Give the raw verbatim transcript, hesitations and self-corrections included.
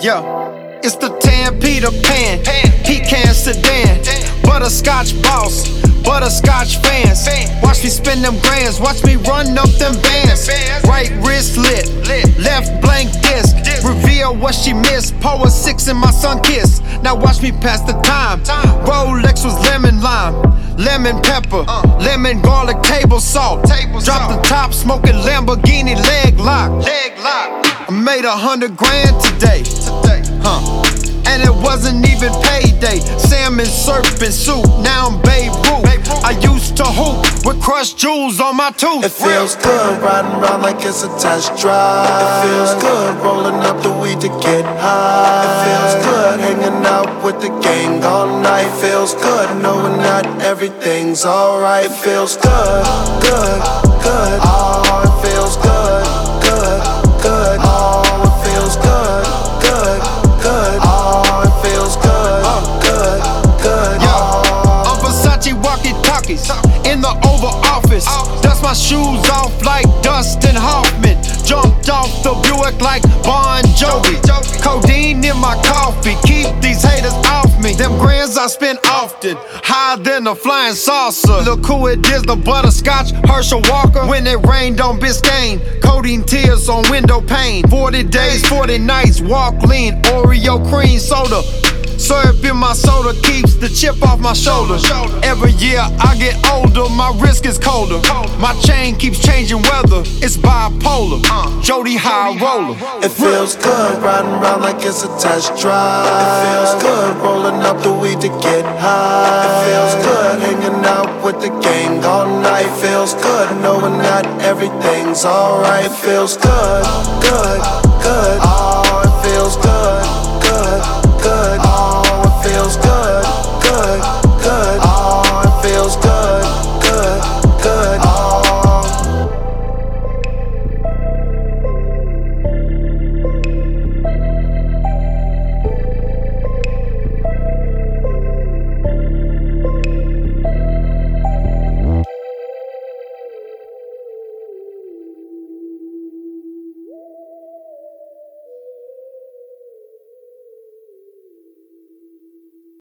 Yeah, it's the tan Peter Pan, pecan sedan, butterscotch boss, butterscotch fans. Watch me spin them grands, watch me run up them bands. Right wrist lit, left blank disc, reveal what she missed. Power six in my sun kiss. Now watch me pass the time. Rolex was lemon lime, lemon pepper, lemon garlic table salt. Drop the top, smoking Lamborghini leg lock. I made a hundred grand today, huh? And it wasn't even payday. Salmon serpent soup, now I'm Babe Ruth. I used to hoop with crushed jewels on my tooth. It feels good riding around like it's a test drive. It feels good rolling up the weed to get high. It feels good hanging out with the gang all night. It feels good knowing that everything's alright. It feels good, good, good. Oh, it feels good, good, good. Oh, it feels good, good, good. Oh, it feels good, good, good. Yeah, I'm Versace walkie-talkies in the Oval Office. Dust my shoes off like Dustin Hoffman. Jumped off the Buick like Bon Jovi. Codeine in my coffee, keep these haters off me. Them grands I spend often, higher than a flying saucer. Look who it is, the butterscotch, Herschel Walker. When it rained on Biscayne, codeine tears on window pane. Forty days, forty nights, walk lean, Oreo cream soda. Syrup in my soda keeps the chip off my shoulder. Every year I get older, my wrist gets colder. My chain keeps changing weather, it's bipolar. Jody High Roller. It feels good riding around like it's a test drive. It feels good rolling up the weed to get high. It feels good hanging out with the gang all night. It feels good knowing that everything's alright. It feels good, good, good. Oh,